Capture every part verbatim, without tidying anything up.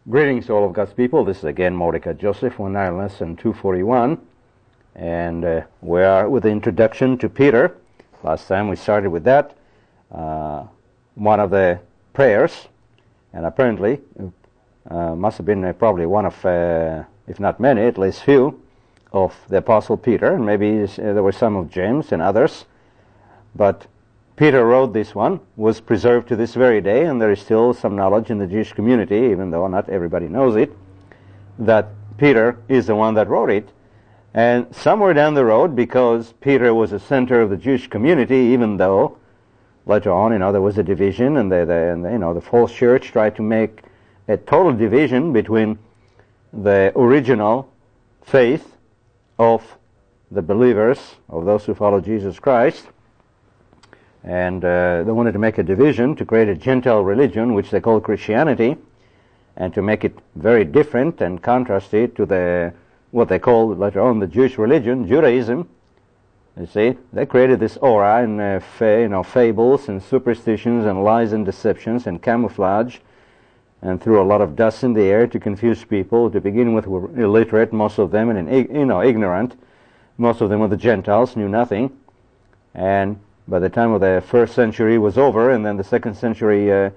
Greetings, all of God's people. This is again Mordecai Joseph, one nine lesson two forty-one, and uh, we are with the introduction to Peter. Last time we started with that, uh, one of the prayers, and apparently uh, must have been uh, probably one of, uh, if not many, at least few, of the Apostle Peter, and maybe uh, there were some of James and others, but Peter wrote this one, was preserved to this very day, and there is still some knowledge in the Jewish community, even though not everybody knows it, that Peter is the one that wrote it. And somewhere down the road, because Peter was the center of the Jewish community, even though later on, you know, there was a division, and the, the and the, you know the false church tried to make a total division between the original faith of the believers, of those who follow Jesus Christ. And uh, they wanted to make a division to create a Gentile religion, which they call Christianity, and to make it very different and contrast it to the what they call later on the Jewish religion, Judaism. You see, they created this aura and uh, fa- you know fables and superstitions and lies and deceptions and camouflage, and threw a lot of dust in the air to confuse people. To begin with, were illiterate, most of them, and you know ignorant. Most of them were the Gentiles, knew nothing, and by the time of the first century was over, and then the second century uh,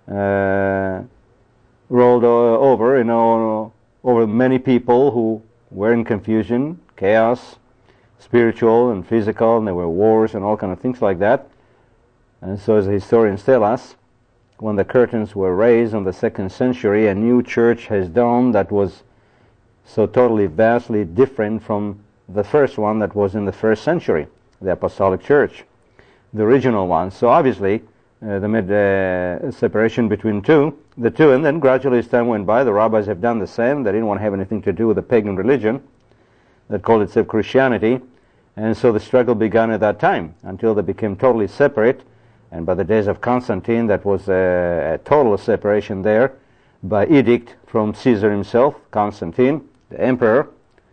uh, rolled uh, over, you know, over many people who were in confusion, chaos, spiritual and physical, and there were wars and all kind of things like that. And so, as the historians tell us, when the curtains were raised on the second century, a new church has dawned that was so totally, vastly different from the first one that was in the first century, the Apostolic Church, the original one. So obviously, uh, they made a separation between two, the two, and then gradually as time went by, the rabbis have done the same. They didn't want to have anything to do with the pagan religion that called itself Christianity, and so the struggle began at that time until they became totally separate. And by the days of Constantine, that was a, a total separation there by edict from Caesar himself, Constantine, the emperor,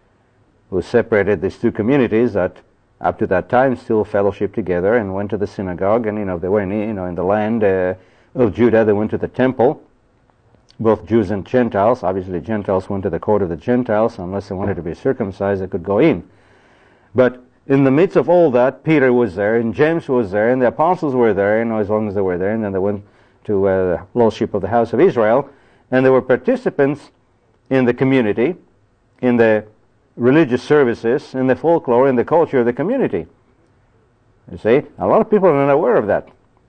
who separated these two communities that up to that time still fellowshiped together and went to the synagogue, and you know they were in, you know in the land uh, of Judah. They went to the temple, both Jews and Gentiles. Obviously, Gentiles went to the court of the Gentiles unless they wanted to be circumcised. They could go in. But in the midst of all that, Peter was there, and James was there, and the apostles were there. You know, as long as they were there, and then they went to uh, the fellowship of the house of Israel, and they were participants in the community, in the religious services, in the folklore, in the culture of the community. You see, a lot of people are not aware of that.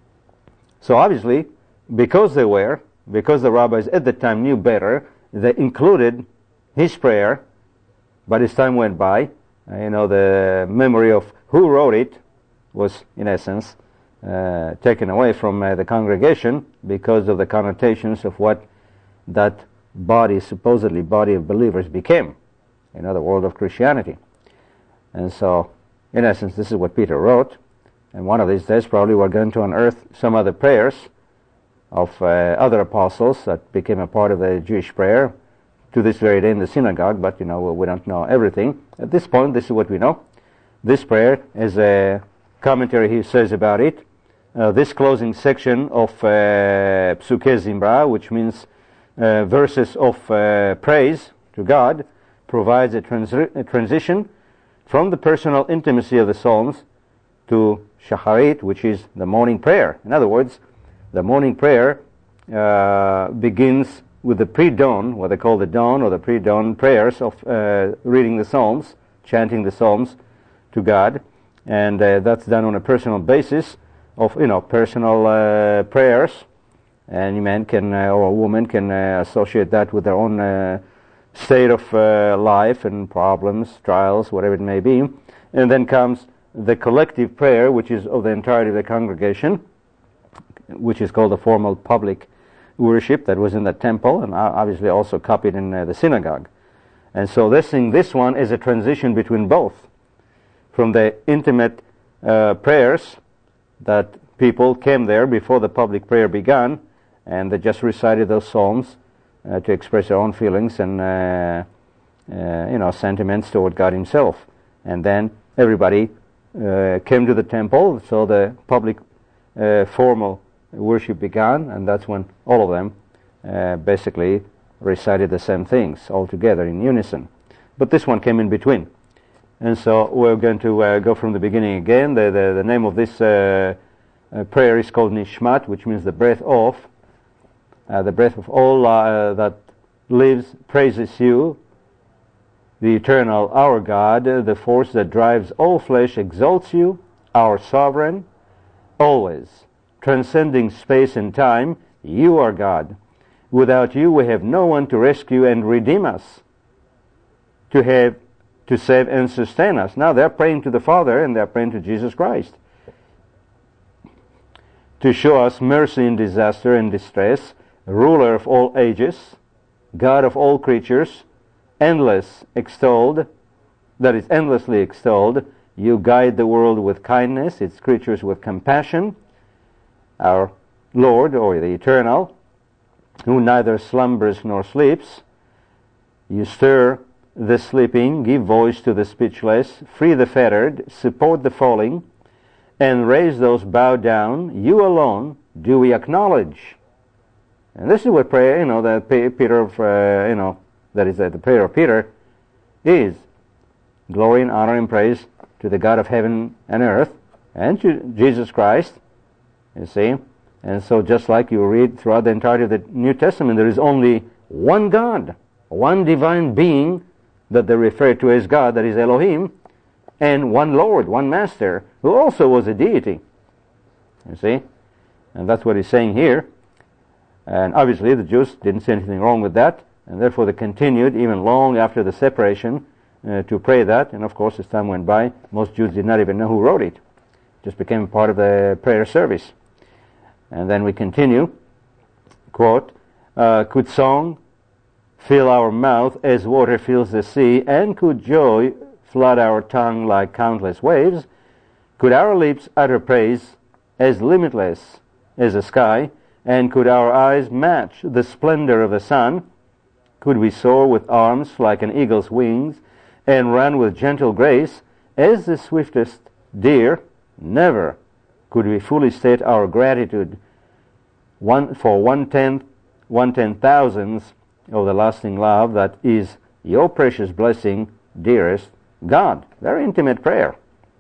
So obviously, because they were, because the rabbis at the time knew better, they included his prayer. But as time went by, uh, you know, the memory of who wrote it was, in essence, uh, taken away from uh, the congregation because of the connotations of what that body, supposedly body of believers, became. You know, the world of Christianity. And so, in essence, this is what Peter wrote. And one of these days, probably we're going to unearth some other prayers of uh, other apostles that became a part of the Jewish prayer to this very day in the synagogue. But, you know, we don't know everything. At this point, this is what we know. This prayer, as a commentary he says about it, uh, this closing section of uh, Psuke Zimbra, which means uh, verses of uh, praise to God, provides a, trans- a transition from the personal intimacy of the Psalms to Shacharit, which is the morning prayer. In other words, the morning prayer uh, begins with the pre-dawn, what they call the dawn or the pre-dawn prayers of uh, reading the Psalms, chanting the Psalms to God, and uh, that's done on a personal basis of, you know, personal uh, prayers, and a man can uh, or a woman can uh, associate that with their own uh, state of uh, life and problems, trials, whatever it may be. And then comes the collective prayer, which is of the entirety of the congregation, which is called the formal public worship that was in the temple and obviously also copied in uh, the synagogue. And so this thing, this one is a transition between both, from the intimate uh, prayers that people came there before the public prayer began, and they just recited those psalms Uh, to express their own feelings and uh, uh, you know sentiments toward God Himself, and then everybody uh, came to the temple, so the public uh, formal worship began, and that's when all of them uh, basically recited the same things all together in unison. But this one came in between. And so we're going to uh, go from the beginning again. The, the, the name of this uh, uh, prayer is called Nishmat, which means the breath of. Uh, the breath of all uh, that lives praises you, the eternal, our God. Uh, the force that drives all flesh exalts you, our sovereign, always. Transcending space and time, you are God. Without you we have no one to rescue and redeem us, to have, to save and sustain us. Now they're praying to the Father and they're praying to Jesus Christ. To show us mercy in disaster and distress, ruler of all ages, God of all creatures, endless extolled, that is endlessly extolled, you guide the world with kindness, its creatures with compassion, our Lord, or the Eternal, who neither slumbers nor sleeps. You stir the sleeping, give voice to the speechless, free the fettered, support the falling, and raise those bowed down. You alone do we acknowledge. And this is what prayer, you know, that Peter, uh, you know, that is uh, the prayer of Peter is. Glory and honor and praise to the God of heaven and earth and to Jesus Christ, you see. And so just like you read throughout the entirety of the New Testament, there is only one God, one divine being that they refer to as God, that is Elohim, and one Lord, one Master, who also was a deity. You see? And that's what he's saying here. And obviously the Jews didn't see anything wrong with that, and therefore they continued even long after the separation uh, to pray that. And of course, as time went by, most Jews did not even know who wrote it. It just became part of the prayer service. And then we continue, quote, uh, could song fill our mouth as water fills the sea, and could joy flood our tongue like countless waves? Could our lips utter praise as limitless as the sky, and could our eyes match the splendor of the sun? Could we soar with arms like an eagle's wings, and run with gentle grace as the swiftest deer? Never could we fully state our gratitude one for one-tenth, one-ten thousandths of the lasting love that is your precious blessing, dearest God. Very intimate prayer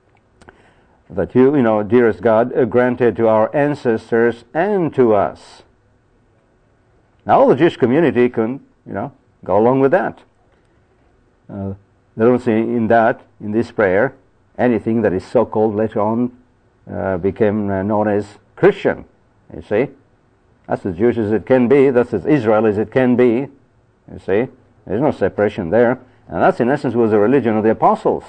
that you, you know, dearest God, uh, granted to our ancestors and to us. Now all the Jewish community can, you know, go along with that. Uh, they don't see in that, in this prayer, anything that is so-called later on uh, became uh, known as Christian. You see? That's as Jewish as it can be. That's as Israel as it can be. You see? There's no separation there. And that's in essence was the religion of the apostles.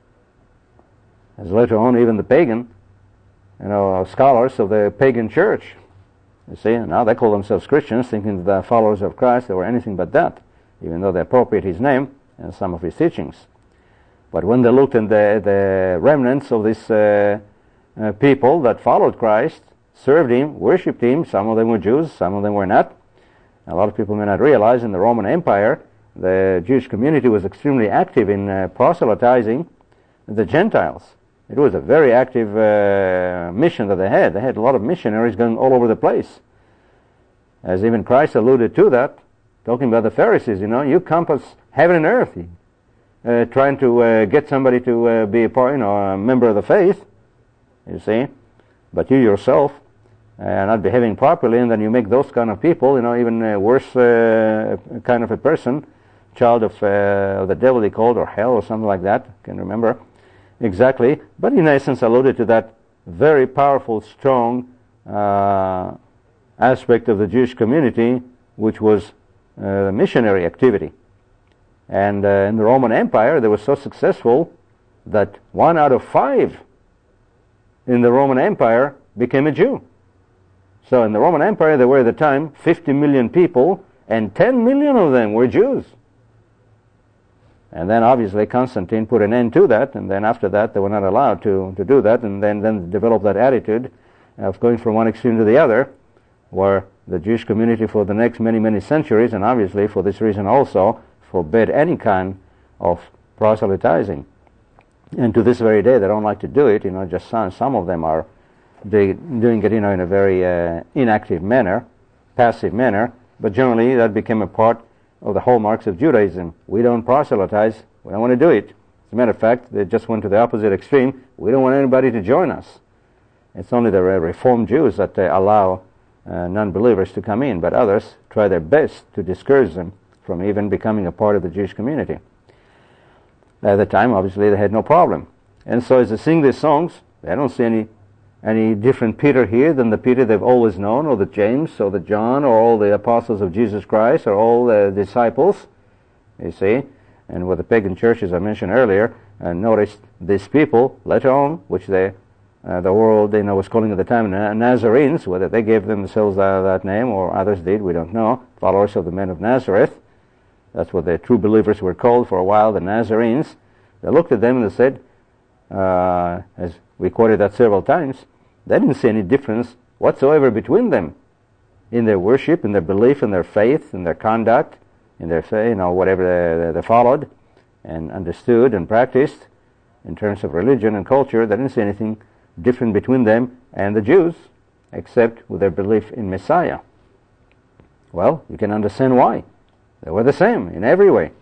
As later on, even the pagan, you know, scholars of the pagan church, you see, now they call themselves Christians, thinking that they're followers of Christ, they were anything but that, even though they appropriate his name and some of his teachings. But when they looked at the, the remnants of these uh, uh, people that followed Christ, served him, worshipped him, some of them were Jews, some of them were not. A lot of people may not realize in the Roman Empire, the Jewish community was extremely active in uh, proselytizing the Gentiles. It was a very active uh, mission that they had. They had a lot of missionaries going all over the place. As even Christ alluded to that, talking about the Pharisees, you know, you compass heaven and earth, uh, trying to uh, get somebody to uh, be a part, you know, a member of the faith, you see, but you yourself are not behaving properly, and then you make those kind of people, you know, even uh, worse uh, kind of a person, child of uh, the devil, they called, or hell, or something like that. I can't remember exactly, but in essence alluded to that very powerful, strong uh, aspect of the Jewish community, which was uh, missionary activity. And uh, in the Roman Empire, they were so successful that one out of five in the Roman Empire became a Jew. So in the Roman Empire, there were at the time fifty million people, and ten million of them were Jews. And then obviously Constantine put an end to that, and then after that they were not allowed to, to do that, and then, then developed that attitude of going from one extreme to the other, where the Jewish community for the next many, many centuries, and obviously for this reason also, forbade any kind of proselytizing. And to this very day they don't like to do it, you know, just some, some of them are they, doing it, you know, in a very uh, inactive manner, passive manner, but generally that became a part of the hallmarks of Judaism. We don't proselytize. We don't want to do it. As a matter of fact, they just went to the opposite extreme. We don't want anybody to join us. It's only the Reformed Jews that they allow uh, non-believers to come in, but others try their best to discourage them from even becoming a part of the Jewish community. At the time, obviously, they had no problem. And so as they sing these songs, they don't see any any different Peter here than the Peter they've always known, or the James, or the John, or all the apostles of Jesus Christ, or all the disciples, you see. And with the pagan churches I mentioned earlier, uh, notice these people, later on, which they, uh, the world, you know, was calling at the time Nazarenes, whether they gave themselves uh, that name or others did, we don't know, followers of the men of Nazareth. That's what the true believers were called for a while, the Nazarenes. They looked at them and they said, uh, as we quoted that several times, they didn't see any difference whatsoever between them in their worship, in their belief, in their faith, in their conduct, in their, you know, whatever they, they followed and understood and practiced in terms of religion and culture. They didn't see anything different between them and the Jews, except with their belief in Messiah. Well, you can understand why. They were the same in every way.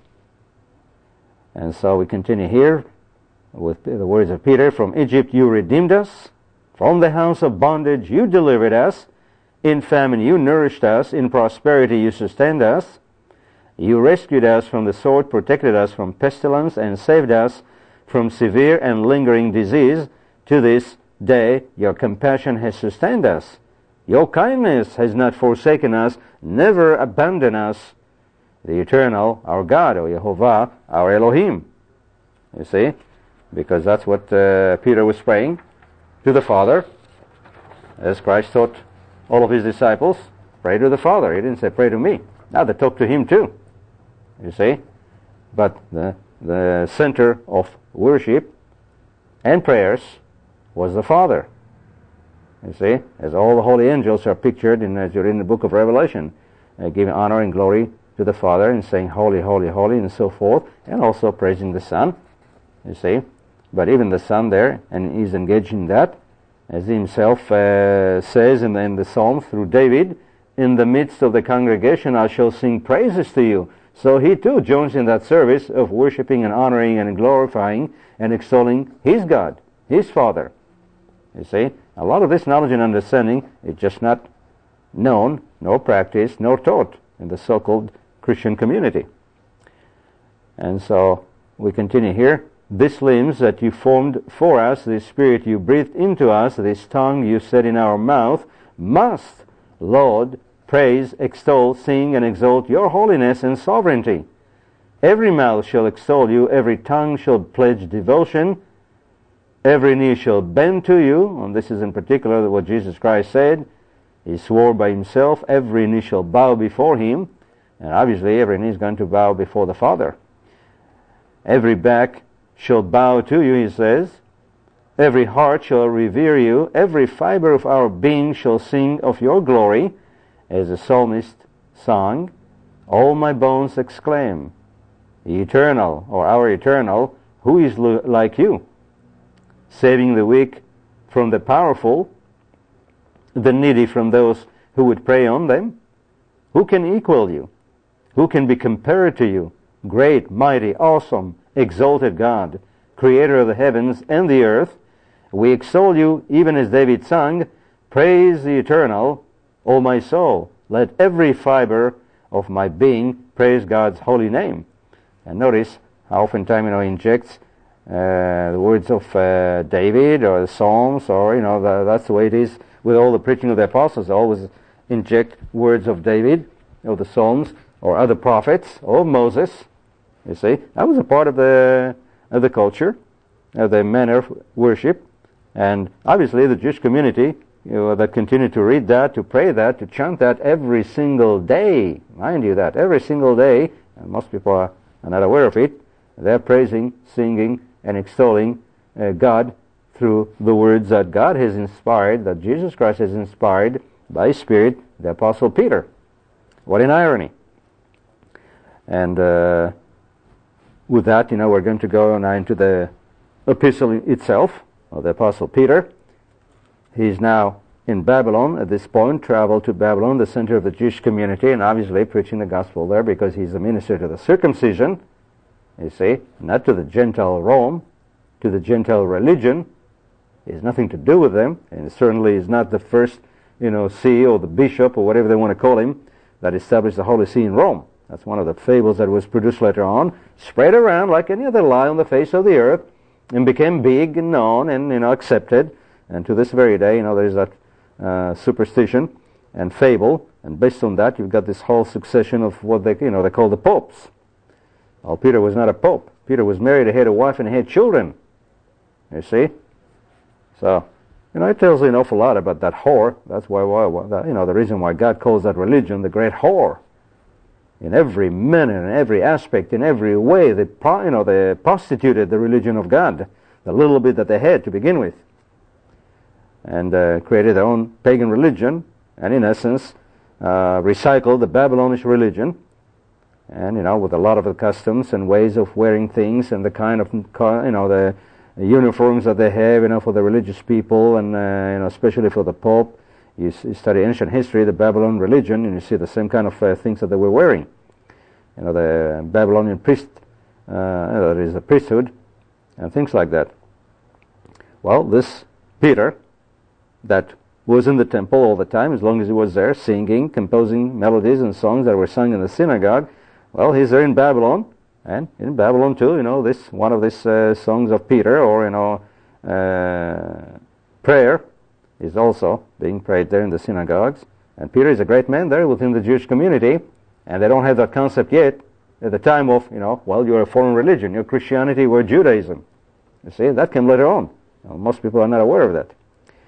And so we continue here with the words of Peter, "From Egypt you redeemed us. From the house of bondage you delivered us. In famine you nourished us. In prosperity you sustained us. You rescued us from the sword, protected us from pestilence, and saved us from severe and lingering disease. To this day your compassion has sustained us. Your kindness has not forsaken us, never abandoned us. The eternal, our God, or Yehovah, our Elohim." You see? Because that's what uh, Peter was praying to the Father, as Christ taught all of his disciples, pray to the Father. He didn't say pray to me. Now they talk to him too, you see. But the, the center of worship and prayers was the Father, you see, as all the holy angels are pictured in, as you're in the book of Revelation, uh, giving honor and glory to the Father and saying holy, holy, holy, and so forth, and also praising the Son, you see. But even the Son there, and he's engaged in that, as he himself uh, says in the, in the Psalm through David, "In the midst of the congregation I shall sing praises to you." So he too joins in that service of worshiping and honoring and glorifying and extolling his God, his Father. You see, a lot of this knowledge and understanding is just not known, nor practiced, nor taught in the so-called Christian community. And so we continue here. "These limbs that you formed for us, this spirit you breathed into us, this tongue you set in our mouth, must, Lord, praise, extol, sing, and exalt your holiness and sovereignty. Every mouth shall extol you, every tongue shall pledge devotion, every knee shall bend to you." And this is in particular what Jesus Christ said. He swore by himself, every knee shall bow before him. And obviously every knee is going to bow before the Father. "Every back shall bow to you," he says. "Every heart shall revere you. Every fiber of our being shall sing of your glory." As the psalmist sung, "All my bones exclaim, the eternal, or our eternal, who is lo- like you? Saving the weak from the powerful, the needy from those who would prey on them. Who can equal you? Who can be compared to you? Great, mighty, awesome, exalted God, creator of the heavens and the earth. We extol you, even as David sung, praise the eternal, O my soul. Let every fiber of my being praise God's holy name." And notice how oftentimes, you know, he injects uh, the words of uh, David or the Psalms, or, you know, the, that's the way it is with all the preaching of the apostles. They always inject words of David, or the Psalms, or other prophets, or Moses. You see, that was a part of the of the culture, of the manner of worship, and obviously the Jewish community, you know, that continued to read that, to pray that, to chant that every single day. Mind you, that every single day, and most people are not aware of it, they're praising, singing, and extolling uh, God through the words that God has inspired, that Jesus Christ has inspired by His Spirit, the Apostle Peter. What an irony! And uh, with that, you know, we're going to go now into the epistle itself of the Apostle Peter. He's now in Babylon at this point, traveled to Babylon, the center of the Jewish community, and obviously preaching the gospel there because he's a minister to the circumcision, you see, not to the Gentile Rome, to the Gentile religion. He has nothing to do with them, and certainly is not the first, you know, see or the bishop or whatever they want to call him that established the Holy See in Rome. That's one of the fables that was produced later on, spread around like any other lie on the face of the earth, and became big and known and, you know, accepted. And to this very day, you know, there's that uh, superstition and fable, and based on that, you've got this whole succession of what they, you know, they call the popes. Well, Peter was not a pope. Peter was married, he had a wife, and he had children. You see? So, you know, it tells you an awful lot about that whore. That's why, why, why that, you know, the reason why God calls that religion the great whore. In every manner, in every aspect, in every way, they, pro, you know, they prostituted the religion of God, the little bit that they had to begin with, and uh, created their own pagan religion, and in essence, uh, recycled the Babylonish religion, and, you know, with a lot of the customs and ways of wearing things and the kind of, you know, the uniforms that they have, you know, for the religious people, and, uh, you know, especially for the Pope. You, you study ancient history, the Babylon religion, and you see the same kind of uh, things that they were wearing. You know, the Babylonian priest, uh, there is a priesthood, and things like that. Well, this Peter, that was in the temple all the time, as long as he was there, singing, composing melodies and songs that were sung in the synagogue, well, he's there in Babylon, and in Babylon too, you know, this one of these uh, songs of Peter, or, you know, uh, prayer, is also being prayed there in the synagogues. And Peter is a great man there within the Jewish community, and they don't have that concept yet at the time of, you know, well, you're a foreign religion, you're Christianity, we're Judaism. You see, that came later on. You know, most people are not aware of that.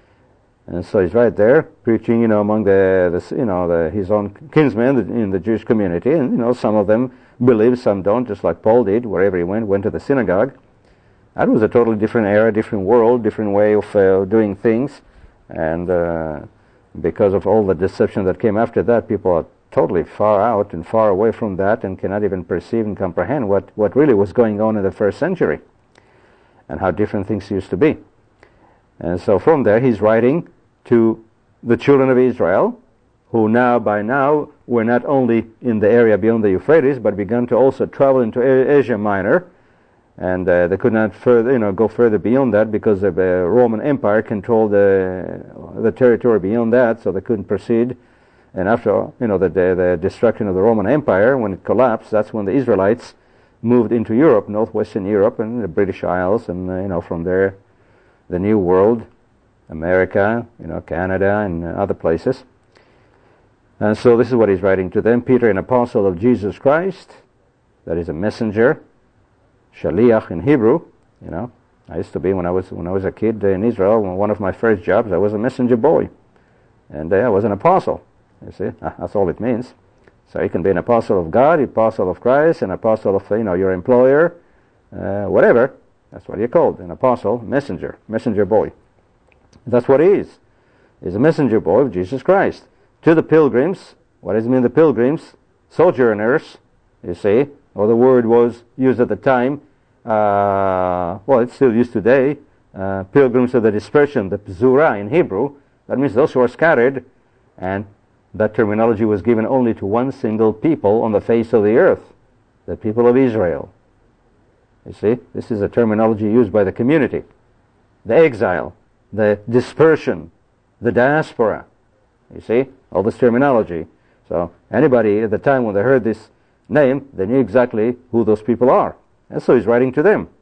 And so he's right there preaching, you know, among the, the you know, the, his own kinsmen in the Jewish community, and, you know, some of them believe, some don't, just like Paul did, wherever he went, went to the synagogue. That was a totally different era, different world, different way of uh, doing things. And uh, because of all the deception that came after that, people are totally far out and far away from that and cannot even perceive and comprehend what, what really was going on in the first century and how different things used to be. And so from there, he's writing to the children of Israel, who now, by now, were not only in the area beyond the Euphrates, but began to also travel into Asia Minor. And uh, they could not further, you know, go further beyond that because the uh, Roman Empire controlled the the territory beyond that, so they couldn't proceed. And after, you know, the, the the destruction of the Roman Empire, when it collapsed, that's when the Israelites moved into Europe, northwestern Europe, and the British Isles, and uh, you know, from there, the New World, America, you know, Canada, and uh, other places. And so this is what he's writing to them: Peter, an apostle of Jesus Christ, that is a messenger. Shaliach in Hebrew, you know. I used to be when I was when I was a kid in Israel. One of my first jobs, I was a messenger boy, and uh, I was an apostle. You see, that's all it means. So you can be an apostle of God, an apostle of Christ, an apostle of, you know, your employer, uh, whatever. That's what you're called, an apostle, messenger, messenger boy. That's what he is. He's a messenger boy of Jesus Christ. To the pilgrims, what does it mean, the pilgrims? Sojourners, you see. Or the word was used at the time, uh, well, it's still used today, uh, pilgrims of the dispersion, the Pzura in Hebrew. That means those who are scattered, and that terminology was given only to one single people on the face of the earth, the people of Israel. You see, this is a terminology used by the community. The exile, the dispersion, the diaspora. You see, all this terminology. So anybody at the time when they heard this name, they knew exactly who those people are. And so he's writing to them.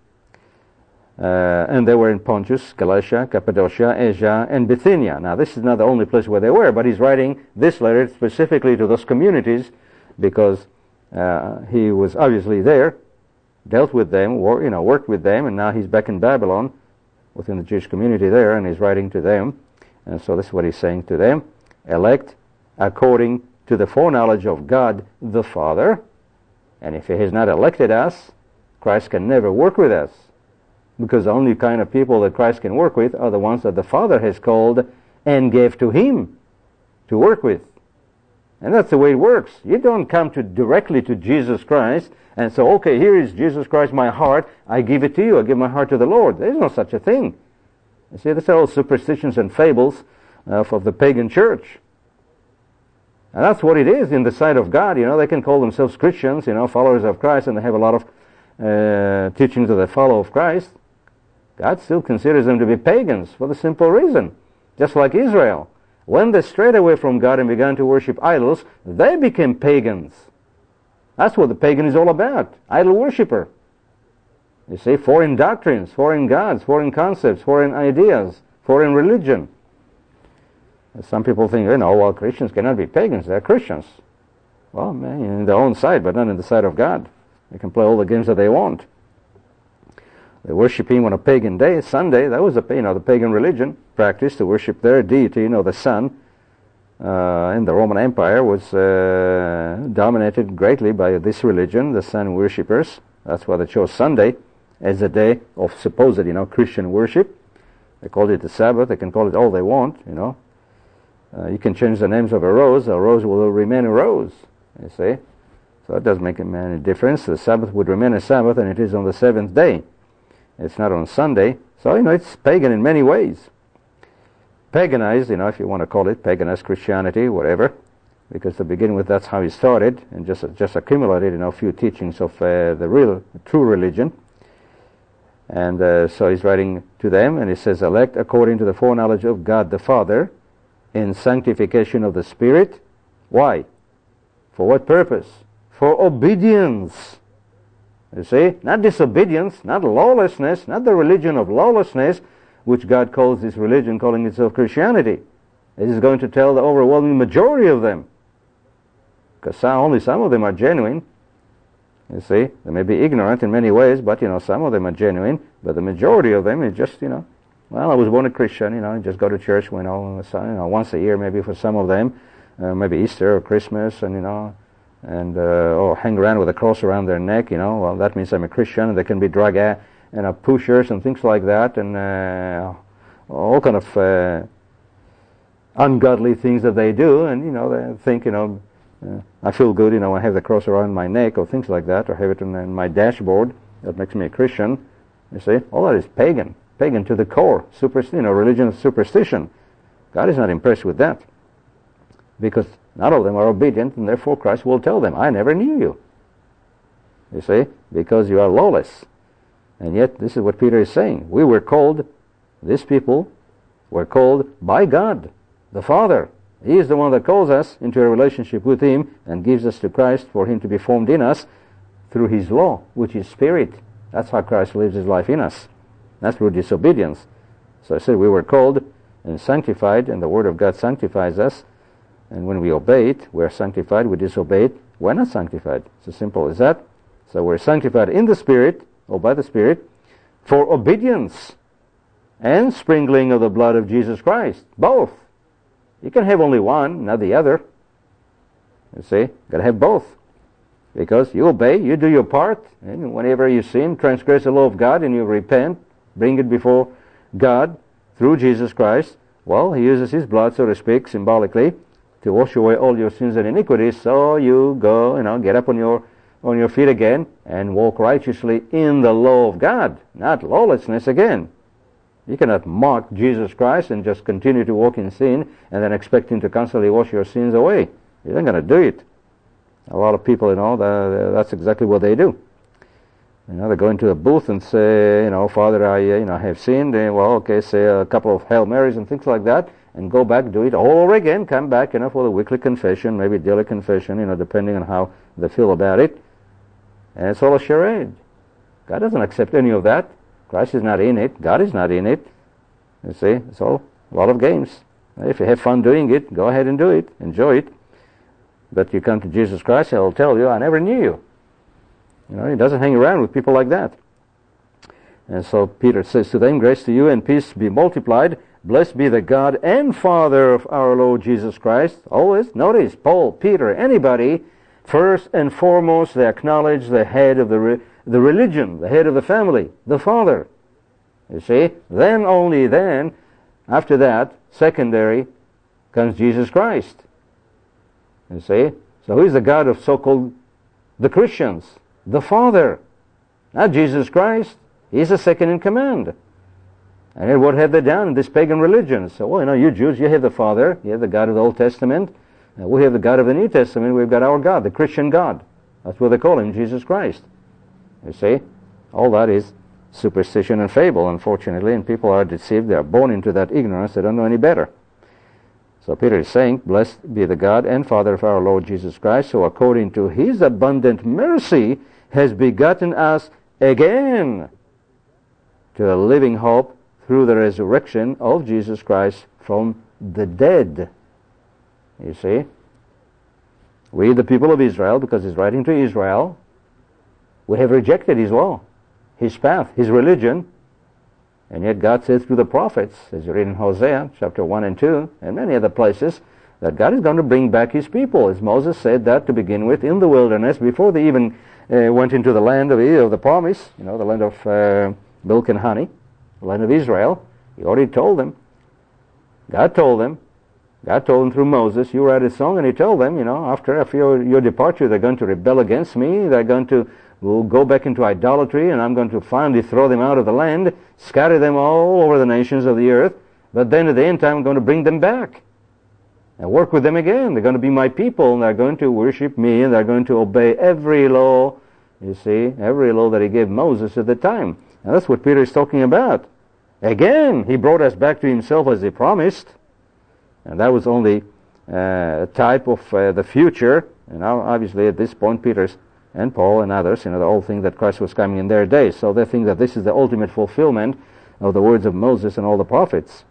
Uh, and they were in Pontus, Galatia, Cappadocia, Asia, and Bithynia. Now, this is not the only place where they were, but he's writing this letter specifically to those communities because uh, he was obviously there, dealt with them, or, you know, worked with them, and now he's back in Babylon within the Jewish community there, and he's writing to them. And so this is what he's saying to them: elect according to the foreknowledge of God the Father. And if he has not elected us, Christ can never work with us, because the only kind of people that Christ can work with are the ones that the Father has called and gave to him to work with. And that's the way it works. You don't come to directly to Jesus Christ and say, okay, here is Jesus Christ, my heart, I give it to you, I give my heart to the Lord. There's no such a thing. You see, that's all superstitions and fables of, of the pagan church. And that's what it is in the sight of God. You know, they can call themselves Christians, you know, followers of Christ, and they have a lot of uh, teachings that they follow of Christ. God still considers them to be pagans for the simple reason. Just like Israel. When they strayed away from God and began to worship idols, they became pagans. That's what the pagan is all about. Idol worshiper. You see, foreign doctrines, foreign gods, foreign concepts, foreign ideas, foreign religion. Some people think, you know, well, Christians cannot be pagans. They're Christians. Well, man, in their own sight, but not in the sight of God. They can play all the games that they want. They worship Him on a pagan day, Sunday. That was the, you know, the pagan religion practice to worship their deity, you know, the sun. Uh, in the Roman Empire was uh, dominated greatly by this religion, the sun worshippers. That's why they chose Sunday as a day of supposed, you know, Christian worship. They called it the Sabbath. They can call it all they want, you know. Uh, you can change the names of a rose. A rose will remain a rose, you see. So it doesn't make any difference. The Sabbath would remain a Sabbath, and it is on the seventh day. It's not on Sunday. So, you know, it's pagan in many ways. Paganized, you know, if you want to call it, paganized Christianity, whatever. Because to begin with, that's how he started, and just just accumulated, you know, a few teachings of uh, the real, true religion. And uh, so he's writing to them, and he says, elect according to the foreknowledge of God the Father, in sanctification of the Spirit. Why? For what purpose? For obedience. You see? Not disobedience, not lawlessness, not the religion of lawlessness, which God calls this religion, calling itself Christianity. It is going to tell the overwhelming majority of them. Because only some of them are genuine. You see? They may be ignorant in many ways, but, you know, some of them are genuine. But the majority of them is just, you know, well, I was born a Christian, you know, just go to church, you know, you know once a year maybe for some of them, uh, maybe Easter or Christmas, and, you know, and, uh, or hang around with a cross around their neck, you know, well, that means I'm a Christian, and they can be drug a- and uh, pushers and things like that, and uh, all kind of uh, ungodly things that they do, and, you know, they think, you know, uh, I feel good, you know, I have the cross around my neck, or things like that, or have it on, on my dashboard, that makes me a Christian, you see, all that is pagan. Pagan to the core, super, you know, religion of superstition. God is not impressed with that, because not all of them are obedient, and therefore Christ will tell them, I never knew you. You see, because you are lawless. And yet, this is what Peter is saying. We were called, these people were called by God, the Father. He is the one that calls us into a relationship with Him and gives us to Christ for Him to be formed in us through His law, which is Spirit. That's how Christ lives His life in us. That's through disobedience. So I said we were called and sanctified, and the Word of God sanctifies us. And when we obey it, we're sanctified. We disobey it, we're not sanctified. It's as simple as that. So we're sanctified in the Spirit, or by the Spirit, for obedience and sprinkling of the blood of Jesus Christ. Both. You can have only one, not the other. You see, you've got to have both. Because you obey, you do your part, and whenever you sin, transgress the law of God, and you repent, bring it before God through Jesus Christ, well, He uses His blood, so to speak, symbolically, to wash away all your sins and iniquities, so you go, you know, get up on your on your feet again and walk righteously in the law of God, not lawlessness again. You cannot mock Jesus Christ and just continue to walk in sin and then expect Him to constantly wash your sins away. You're not going to do it. A lot of people, you know, that's exactly what they do. You know, they go into a booth and say, you know, Father, I, you know, have sinned. And, well, okay, say a couple of Hail Marys and things like that, and go back, do it all over again, come back, you know, for the weekly confession, maybe daily confession, you know, depending on how they feel about it. And it's all a charade. God doesn't accept any of that. Christ is not in it. God is not in it. You see, it's all a lot of games. If you have fun doing it, go ahead and do it. Enjoy it. But you come to Jesus Christ, He'll tell you, I never knew you. You know, He doesn't hang around with people like that. And so Peter says to them, grace to you and peace be multiplied. Blessed be the God and Father of our Lord Jesus Christ. Always, notice, Paul, Peter, anybody, first and foremost, they acknowledge the head of the, re- the religion, the head of the family, the Father. You see? Then, only then, after that, secondary, comes Jesus Christ. You see? So who is the God of so-called the Christians? The Father. Not Jesus Christ. He's the second in command. And yet what have they done in this pagan religion? So, well, you know, you Jews, you have the Father, you have the God of the Old Testament, and we have the God of the New Testament, we've got our God, the Christian God. That's what they call him, Jesus Christ. You see? All that is superstition and fable, unfortunately, and people are deceived. They are born into that ignorance. They don't know any better. So Peter is saying, blessed be the God and Father of our Lord Jesus Christ, who according to his abundant mercy has begotten us again to a living hope through the resurrection of Jesus Christ from the dead. You see? We, the people of Israel, because he's writing to Israel, we have rejected his law, his path, his religion, and yet God says through the prophets, as you read in Hosea chapter one and two, and many other places, that God is going to bring back his people, as Moses said that to begin with in the wilderness, before they even uh, went into the land of, of the promise, you know, the land of uh, milk and honey, the land of Israel. He already told them. God told them. God told them through Moses, you write a song, and he told them, you know, after, after your, your departure, they're going to rebel against me, they're going to will go back into idolatry, and I'm going to finally throw them out of the land, scatter them all over the nations of the earth, but then at the end time I'm going to bring them back and work with them again. They're going to be my people, and they're going to worship me, and they're going to obey every law, you see, every law that he gave Moses at the time. And that's what Peter is talking about. Again, he brought us back to himself as he promised, and that was only uh, a type of uh, the future. And now, obviously, at this point, Peter's and Paul and others, you know, they all think that Christ was coming in their days. So they think that this is the ultimate fulfillment of the words of Moses and all the prophets.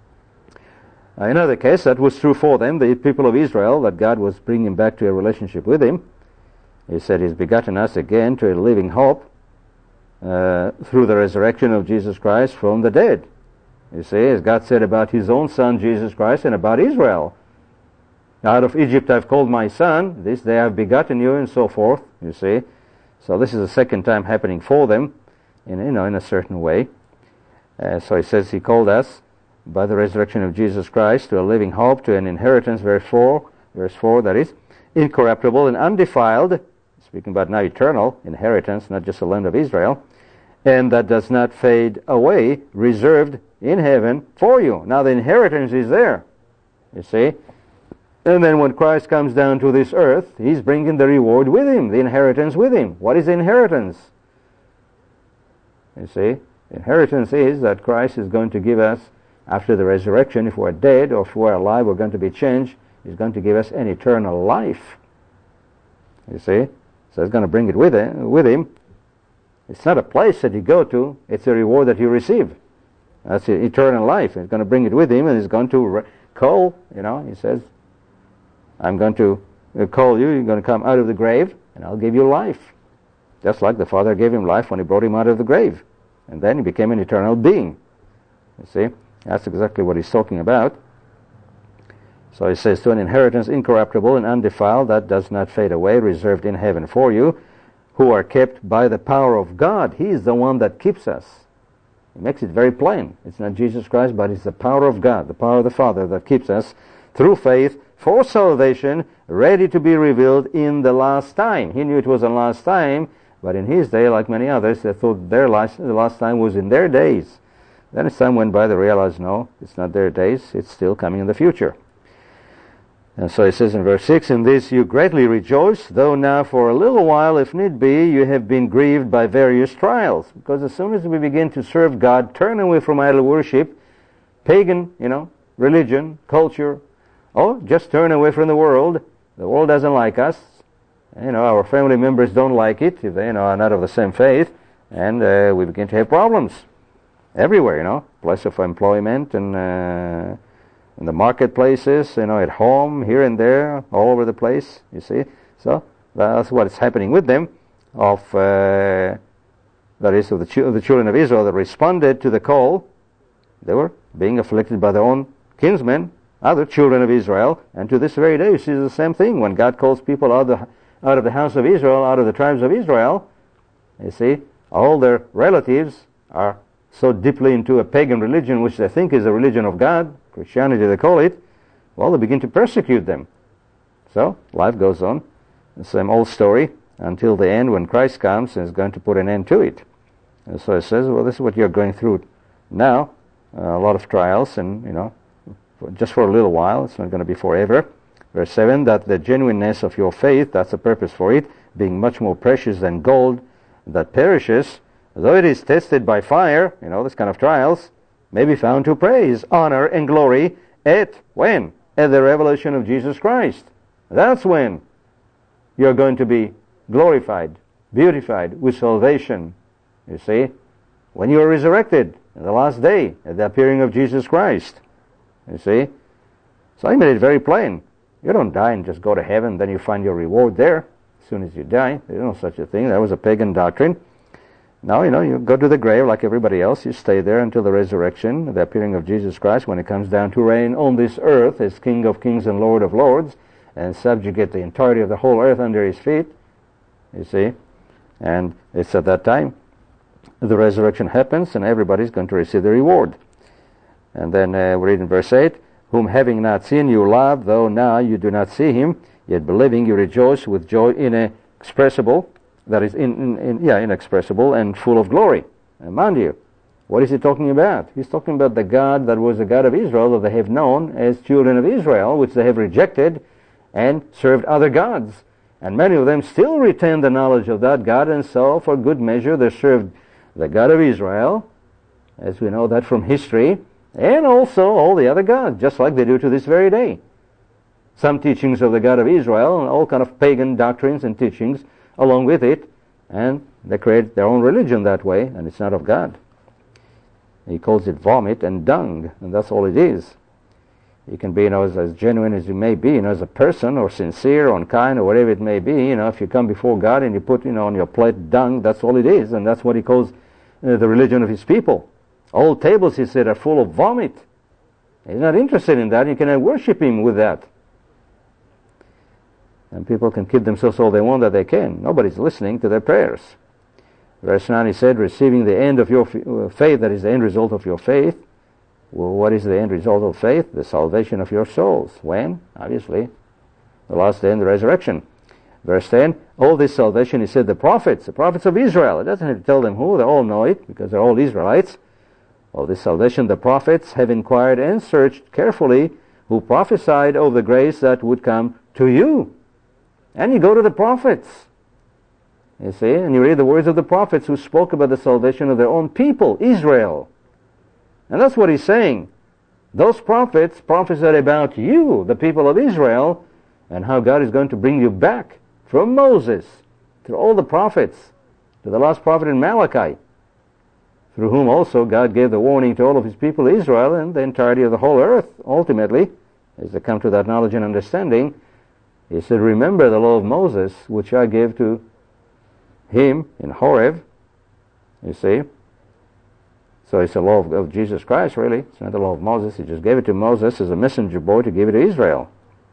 Uh, in other case, that was true for them, the people of Israel, that God was bringing back to a relationship with him. He said he's begotten us again to a living hope uh, through the resurrection of Jesus Christ from the dead. You see, as God said about his own son, Jesus Christ, and about Israel. Out of Egypt I've called my son, this day I've begotten you, and so forth, you see. So this is the second time happening for them, in, you know, in a certain way. Uh, so he says he called us by the resurrection of Jesus Christ to a living hope, to an inheritance, verse four, verse four, that is, incorruptible and undefiled, speaking about now eternal inheritance, not just the land of Israel, and that does not fade away, reserved in heaven for you. Now the inheritance is there, you see. And then when Christ comes down to this earth, he's bringing the reward with him, the inheritance with him. What is the inheritance? You see, inheritance is that Christ is going to give us, after the resurrection, if we're dead or if we're alive, we're going to be changed. He's going to give us an eternal life. You see, so he's going to bring it with him. With him. It's not a place that you go to, it's a reward that you receive. That's eternal life. He's going to bring it with him, and he's going to re- call, you know, he says, I'm going to call you, you're going to come out of the grave, and I'll give you life. Just like the Father gave him life when he brought him out of the grave. And then he became an eternal being. You see, that's exactly what he's talking about. So he says, to an inheritance incorruptible and undefiled, that does not fade away, reserved in heaven for you, who are kept by the power of God. He is the one that keeps us. He makes it very plain. It's not Jesus Christ, but it's the power of God, the power of the Father that keeps us through faith for salvation, ready to be revealed in the last time. He knew it was the last time, but in his day, like many others, they thought their last, the last time was in their days. Then as time went by, they realized, no, it's not their days, it's still coming in the future. And so it says in verse six, in this you greatly rejoice, though now for a little while, if need be, you have been grieved by various trials. Because as soon as we begin to serve God, turn away from idol worship, pagan, you know, religion, culture, oh, just turn away from the world. The world doesn't like us. You know, our family members don't like it if they, you know, are not of the same faith. And uh, we begin to have problems everywhere, you know, place of employment and uh, in the marketplaces, you know, at home, here and there, all over the place, you see. So that's what is happening with them, of uh, that is, of the, ch- of the children of Israel that responded to the call. They were being afflicted by their own kinsmen, other children of Israel, and to this very day you see the same thing. When God calls people out of, the, out of the house of Israel, out of the tribes of Israel, you see, all their relatives are so deeply into a pagan religion, which they think is a religion of God, Christianity they call it, well, they begin to persecute them. So, life goes on, the same old story, until the end when Christ comes and is going to put an end to it. And so it says, well, this is what you're going through now, a lot of trials, and, you know, for, just for a little while. It's not going to be forever. Verse seven, that the genuineness of your faith, that's the purpose for it, being much more precious than gold that perishes, though it is tested by fire, you know, this kind of trials, may be found to praise, honor, and glory at when? At the revelation of Jesus Christ. That's when you're going to be glorified, beautified with salvation. You see, when you are resurrected in the last day at the appearing of Jesus Christ. You see, so I made it very plain. You don't die and just go to heaven, then you find your reward there as soon as you die. There's no such a thing. That was a pagan doctrine. Now, you know, you go to the grave like everybody else. You stay there until the resurrection, the appearing of Jesus Christ, when He comes down to reign on this earth as King of kings and Lord of lords, and subjugate the entirety of the whole earth under His feet. You see? And it's at that time the resurrection happens, and everybody's going to receive the reward. And then uh, we read in verse eight, whom having not seen you love, though now you do not see Him, yet believing you rejoice with joy inexpressible, that is, in, in, in, yeah, inexpressible and full of glory. And mind you, what is he talking about? He's talking about the God that was the God of Israel, that they have known as children of Israel, which they have rejected and served other gods. And many of them still retain the knowledge of that God, and so for good measure they served the God of Israel, as we know that from history, and also all the other gods, just like they do to this very day. Some teachings of the God of Israel, and all kind of pagan doctrines and teachings along with it, and they create their own religion that way, and it's not of God. He calls it vomit and dung, and that's all it is. You can be, you know, as, as genuine as you may be, you know, as a person, or sincere, or unkind, or whatever it may be. You know, if you come before God and you put, you know, on your plate dung, that's all it is, and that's what He calls uh, the religion of His people. All tables, He said, are full of vomit. He's not interested in that. You cannot worship Him with that. And people can kid themselves all they want that they can. Nobody's listening to their prayers. Verse nine, he said, receiving the end of your f- faith, that is the end result of your faith. Well, what is the end result of faith? The salvation of your souls. When? Obviously, the last day and the resurrection. Verse ten, all this salvation, he said, the prophets, the prophets of Israel. It doesn't have to tell them who, they all know it, because they're all Israelites. All this salvation, the prophets have inquired and searched carefully, who prophesied of the grace that would come to you. And you go to the prophets, you see, and you read the words of the prophets who spoke about the salvation of their own people, Israel. And that's what he's saying. Those prophets prophesied about you, the people of Israel, and how God is going to bring you back from Moses, through all the prophets, to the last prophet in Malachi, through whom also God gave the warning to all of His people, Israel, and the entirety of the whole earth, ultimately, as they come to that knowledge and understanding. He said, remember the law of Moses, which I gave to him in Horeb. You see? So it's the law of, of Jesus Christ, really. It's not the law of Moses. He just gave it to Moses as a messenger boy to give it to Israel.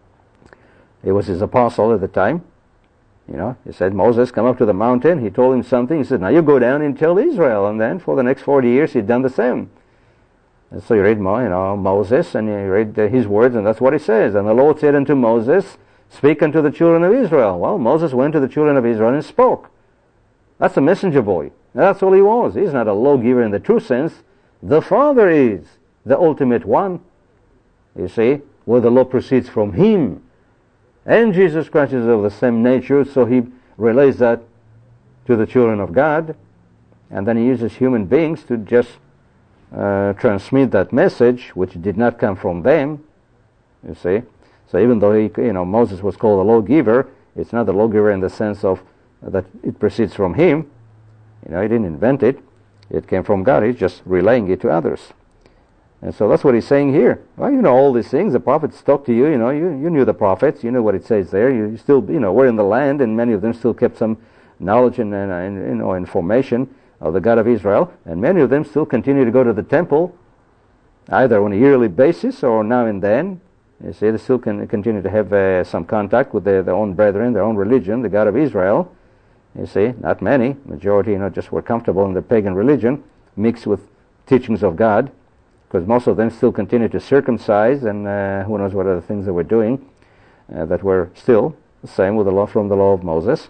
He was his apostle at the time. You know, he said, Moses, come up to the mountain. He told him something. He said, now you go down and tell Israel. And then for the next forty years, he'd done the same. And so you read, you know, Moses, and you read uh, his words, and that's what he says. And the Lord said unto Moses, speak unto the children of Israel. Well, Moses went to the children of Israel and spoke. That's a messenger boy. And that's all he was. He's not a lawgiver in the true sense. The Father is the ultimate one. You see, where the law proceeds from Him. And Jesus Christ is of the same nature, so He relays that to the children of God. And then He uses human beings to just uh, transmit that message, which did not come from them. You see. So even though he, you know, Moses was called a lawgiver, it's not a lawgiver in the sense of uh, that it proceeds from him. You know, he didn't invent it. It came from God. He's just relaying it to others. And so that's what he's saying here. Well, you know all these things. The prophets talk to you. You know, you, you knew the prophets. You knew what it says there. You still, you know, were in the land, and many of them still kept some knowledge and, and, and you know, information of the God of Israel. And many of them still continue to go to the temple, either on a yearly basis or now and then. You see, they still can continue to have uh, some contact with their, their own brethren, their own religion, the God of Israel. You see, not many. Majority, you know, just were comfortable in the pagan religion, mixed with teachings of God, because most of them still continue to circumcise, and uh, who knows what other things they were doing uh, that were still the same with the law from the law of Moses.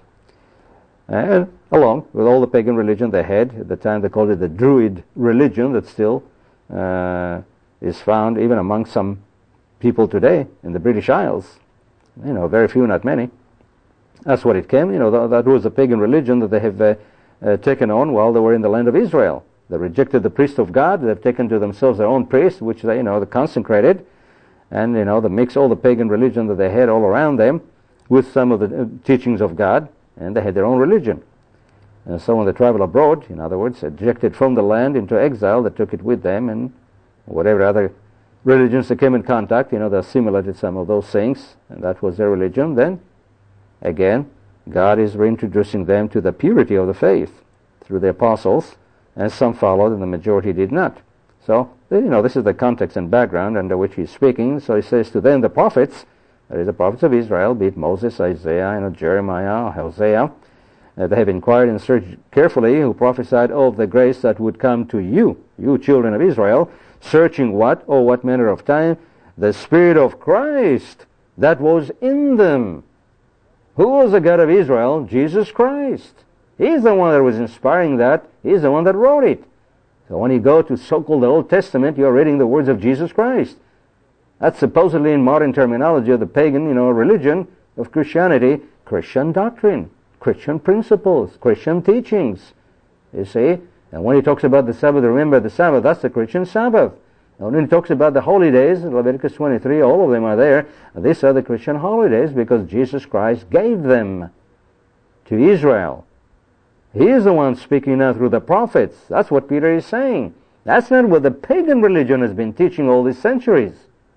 And along with all the pagan religion they had, at the time they called it the Druid religion, that still uh, is found even among some people today in the British Isles. You know, very few, not many. That's what it came. You know, th- that was a pagan religion that they have uh, uh, taken on while they were in the land of Israel. They rejected the priest of God. They've taken to themselves their own priest, which they, you know, they consecrated, and you know, they mix all the pagan religion that they had all around them with some of the uh, teachings of God, and they had their own religion. And so when they traveled abroad, in other words, ejected from the land into exile, they took it with them, and whatever other religions they came in contact, you know, they assimilated some of those things, and that was their religion. Then, again, God is reintroducing them to the purity of the faith through the apostles, and some followed and the majority did not. So, you know, this is the context and background under which he's speaking. So he says to them, the prophets, that is the prophets of Israel, be it Moses, Isaiah, you know, Jeremiah, Hosea, uh, they have inquired and searched carefully, who prophesied of the grace that would come to you, you children of Israel, searching what, or what manner of time? The Spirit of Christ that was in them. Who was the God of Israel? Jesus Christ. He's the one that was inspiring that. He's the one that wrote it. So when you go to so-called the Old Testament, you're reading the words of Jesus Christ. That's supposedly, in modern terminology of the pagan, you know, religion of Christianity, Christian doctrine, Christian principles, Christian teachings. You see? And when he talks about the Sabbath, remember the Sabbath, that's the Christian Sabbath. And when he talks about the holy days, Leviticus twenty-three, all of them are there. These are the Christian holidays because Jesus Christ gave them to Israel. He is the one speaking now through the prophets. That's what Peter is saying. That's not what the pagan religion has been teaching all these centuries.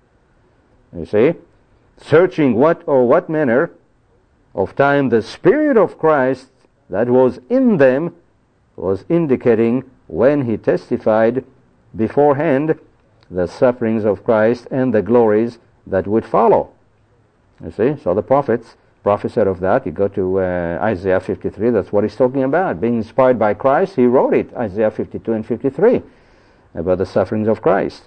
You see? Searching what or what manner of time the Spirit of Christ that was in them was indicating when he testified beforehand the sufferings of Christ and the glories that would follow. You see? So the prophets prophesied of that. You go to uh, Isaiah fifty-three, that's what he's talking about. Being inspired by Christ, he wrote it, Isaiah fifty-two and fifty-three, about the sufferings of Christ.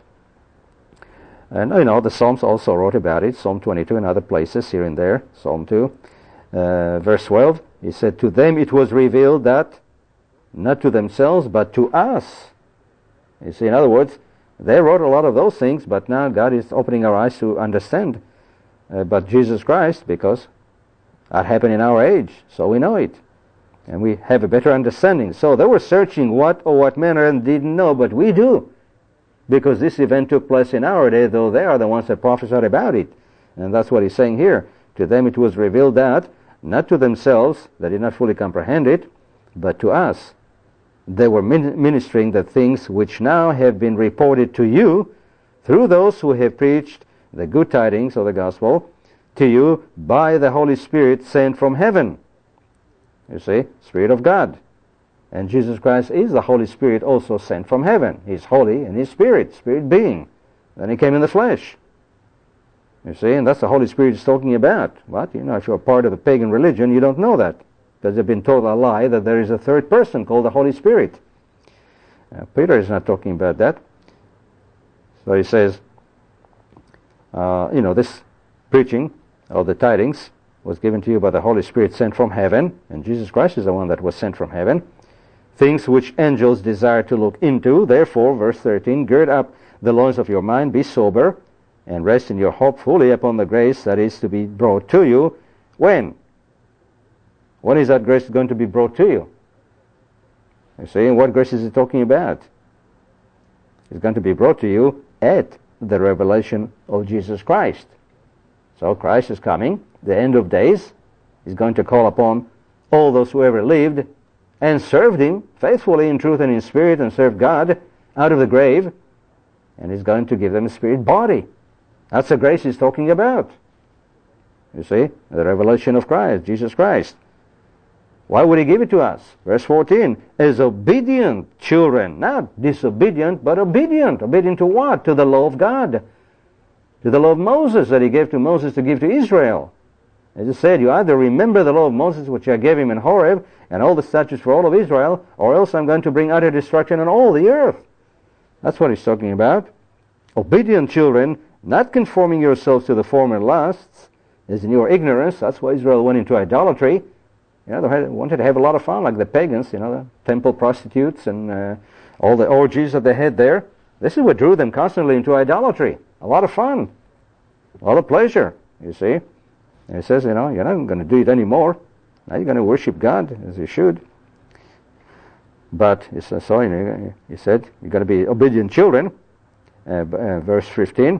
And, you know, the Psalms also wrote about it, Psalm twenty-two and other places here and there, Psalm two. Uh, verse twelve, he said, to them it was revealed that, not to themselves, but to us. You see, in other words, they wrote a lot of those things, but now God is opening our eyes to understand uh, about Jesus Christ, because that happened in our age, so we know it. And we have a better understanding. So they were searching what or what manner and didn't know, but we do. Because this event took place in our day, though they are the ones that prophesied about it. And that's what he's saying here. To them it was revealed that, not to themselves, they did not fully comprehend it, but to us. They were ministering the things which now have been reported to you through those who have preached the good tidings of the gospel to you by the Holy Spirit sent from heaven. You see, Spirit of God. And Jesus Christ is the Holy Spirit also sent from heaven. He's holy and He's Spirit, Spirit being. Then He came in the flesh. You see, and that's the Holy Spirit is talking about. But, you know, if you're part of the pagan religion, you don't know that. Because they've been told a lie that there is a third person called the Holy Spirit. Uh, Peter is not talking about that. So he says, uh, you know, this preaching of the tidings was given to you by the Holy Spirit sent from heaven, and Jesus Christ is the one that was sent from heaven. Things which angels desire to look into. Therefore, verse thirteen, gird up the loins of your mind, be sober, and rest in your hope fully upon the grace that is to be brought to you. When? When is that grace going to be brought to you? You see, what grace is he talking about? It's going to be brought to you at the revelation of Jesus Christ. So Christ is coming, the end of days. He's going to call upon all those who ever lived and served Him faithfully in truth and in spirit and served God out of the grave. And He's going to give them a spirit body. That's the grace He's talking about. You see, the revelation of Christ, Jesus Christ. Why would He give it to us? Verse fourteen, as obedient children, not disobedient, but obedient. Obedient to what? To the law of God. To the law of Moses that He gave to Moses to give to Israel. As He said, you either remember the law of Moses which I gave him in Horeb, and all the statutes for all of Israel, or else I'm going to bring utter destruction on all the earth. That's what He's talking about. Obedient children, not conforming yourselves to the former lusts, as in your ignorance. That's why Israel went into idolatry. You know, they had, wanted to have a lot of fun, like the pagans, you know, the temple prostitutes and uh, all the orgies that they had there. This is what drew them constantly into idolatry. A lot of fun. A lot of pleasure, you see. And he says, you know, you're not going to do it anymore. Now you're going to worship God as you should. But, he says, so, you know, he said, you're going to be obedient children. Uh, uh, verse fifteen.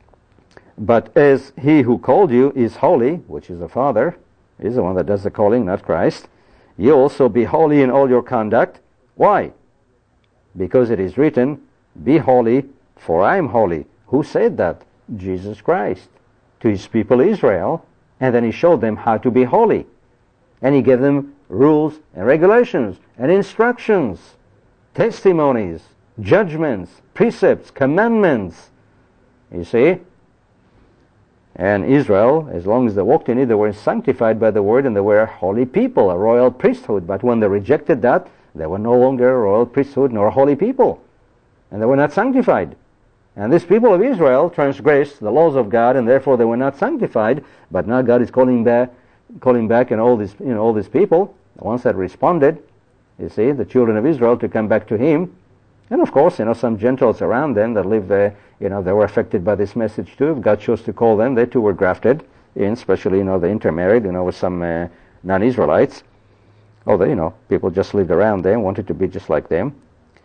But as he who called you is holy, which is the Father, is the one that does the calling, not Christ, you also be holy in all your conduct. Why? Because it is written, be holy, for I am holy. Who said that? Jesus Christ. To his people Israel. And then he showed them how to be holy. And he gave them rules and regulations and instructions, testimonies, judgments, precepts, commandments. You see? And Israel, as long as they walked in it, they were sanctified by the word, and they were a holy people, a royal priesthood. But when they rejected that, they were no longer a royal priesthood nor a holy people. And they were not sanctified. And these people of Israel transgressed the laws of God, and therefore they were not sanctified. But now God is calling back, calling back and all these, you know, all these people, the ones that responded, you see, the children of Israel, to come back to Him. And of course, you know, some Gentiles around them that lived there, you know, they were affected by this message too. If God chose to call them, they too were grafted in, especially, you know, they intermarried, you know, with some uh, non-Israelites. Although, you know, people just lived around them, wanted to be just like them.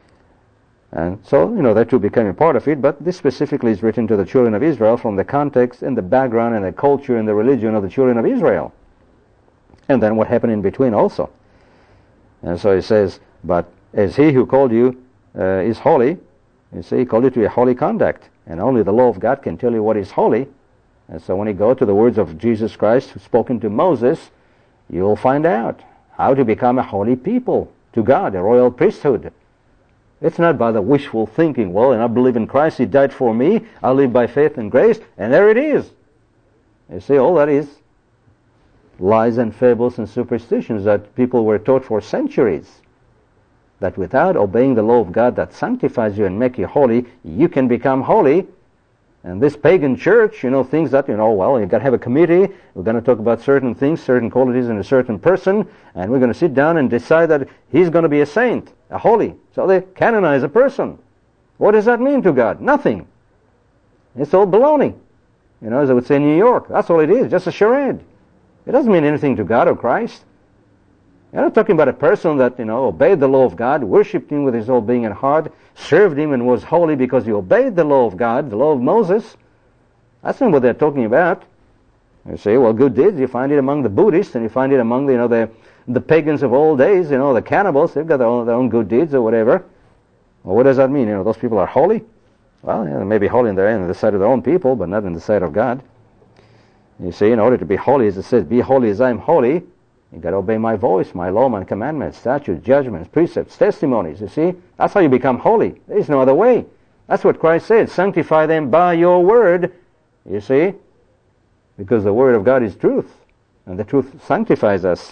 And so, you know, that too became a part of it, but this specifically is written to the children of Israel from the context and the background and the culture and the religion of the children of Israel. And then what happened in between also. And so he says, but as he who called you uh, is holy, you see, he called you to a holy conduct. And only the law of God can tell you what is holy. And so when you go to the words of Jesus Christ, who spoken to Moses, you will find out how to become a holy people to God, a royal priesthood. It's not by the wishful thinking, well, and I believe in Christ, He died for me, I live by faith and grace, and there it is. You see, all that is lies and fables and superstitions that people were taught for centuries. That without obeying the law of God that sanctifies you and make you holy, you can become holy. And this pagan church, you know, thinks that, you know, well, you've got to have a committee, we're going to talk about certain things, certain qualities in a certain person, and we're going to sit down and decide that he's going to be a saint, a holy. So they canonize a person. What does that mean to God? Nothing. It's all baloney. You know, as I would say in New York, that's all it is, just a charade. It doesn't mean anything to God or Christ. You're not talking about a person that, you know, obeyed the law of God, worshipped Him with his whole being and heart, served Him and was holy because he obeyed the law of God, the law of Moses. That's not what they're talking about. You say, well, good deeds, you find it among the Buddhists, and you find it among the, you know, the, the pagans of old days, you know, the cannibals, they've got their own, their own good deeds or whatever. Well, what does that mean? You know, those people are holy? Well, yeah, they may be holy in, their, in the sight of their own people, but not in the sight of God. You see, in order to be holy, as it says, be holy as I am holy, you've got to obey my voice, my law, my commandments, statutes, judgments, precepts, testimonies. You see, that's how you become holy. There is no other way. That's what Christ said. Sanctify them by your word. You see, because the word of God is truth, and the truth sanctifies us.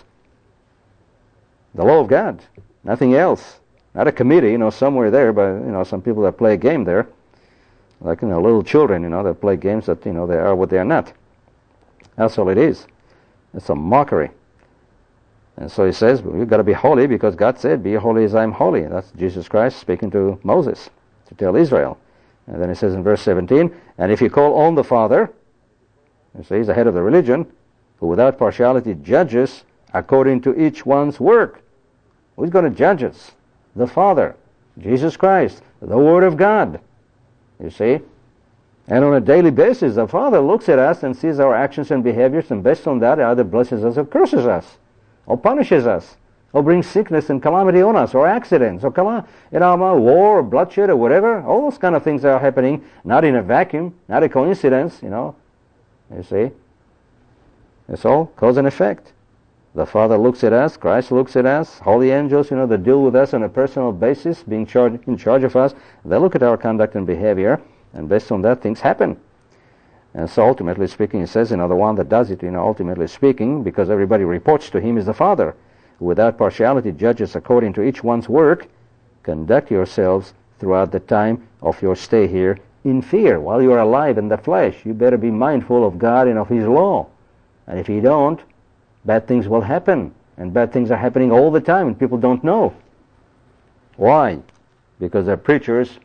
The law of God, nothing else. Not a committee, you know, somewhere there, but, you know, some people that play a game there, like, you know, little children, you know, that play games that, you know, they are what they are not. That's all it is. It's a mockery. And so he says, well, you've got to be holy because God said, be holy as I am holy. And that's Jesus Christ speaking to Moses to tell Israel. And then he says in verse seventeen, and if you call on the Father, you see, he's the head of the religion, who without partiality judges according to each one's work. Who's going to judge us? The Father, Jesus Christ, the Word of God. You see? And on a daily basis, the Father looks at us and sees our actions and behaviors, and based on that, either blesses us or curses us, or punishes us, or brings sickness and calamity on us, or accidents, or calam- you know, war, or bloodshed, or whatever. All those kind of things are happening, not in a vacuum, not a coincidence, you know. You see? It's all cause and effect. The Father looks at us, Christ looks at us, holy angels, you know, that deal with us on a personal basis, being charged, in charge of us. They look at our conduct and behavior, and based on that, things happen. And so ultimately speaking, it says, you know, the one that does it, you know, ultimately speaking, because everybody reports to Him, is the Father, who without partiality judges according to each one's work. Conduct yourselves throughout the time of your stay here in fear. While you are alive in the flesh, you better be mindful of God and of His law. And if you don't, bad things will happen. And bad things are happening all the time, and people don't know. Why? Because their preachers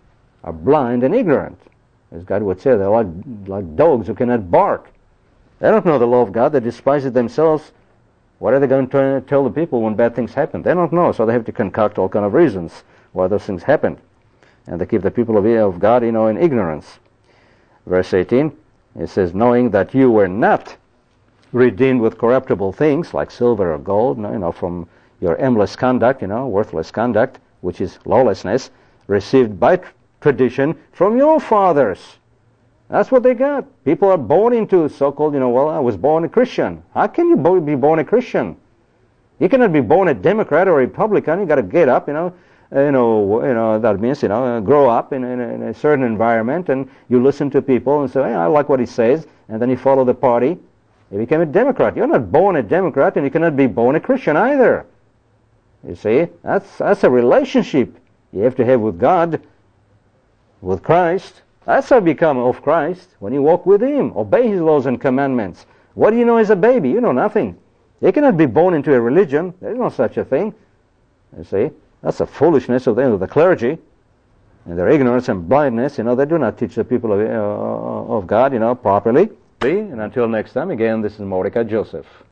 are blind and ignorant. As God would say, they're like, like dogs who cannot bark. They don't know the law of God. They despise it themselves. What are they going to tell the people when bad things happen? They don't know, so they have to concoct all kind of reasons why those things happened. And they keep the people of, of God, you know, in ignorance. Verse eighteen, it says, knowing that you were not redeemed with corruptible things, like silver or gold, you know, from your aimless conduct, you know, worthless conduct, which is lawlessness, received by tr- tradition from your fathers. That's what they got. People are born into so-called, you know, well, I was born a Christian. How can you bo- be born a Christian? You cannot be born a Democrat or a Republican. You got to get up, you know, uh, you know, you know. That means, you know, uh, grow up in, in, in a certain environment, and you listen to people and say, hey, I like what he says, and then you follow the party. You became a Democrat. You're not born a Democrat, and you cannot be born a Christian either. You see, that's that's a relationship you have to have with God, with Christ. That's how you become of Christ, when you walk with Him, obey His laws and commandments. What do you know as a baby? You know nothing. You cannot be born into a religion. There is no such a thing. You see, that's the foolishness of the, of the clergy, and their ignorance and blindness. You know, they do not teach the people of, uh, of God, you know, properly. And until next time, again, this is Mordecai Joseph.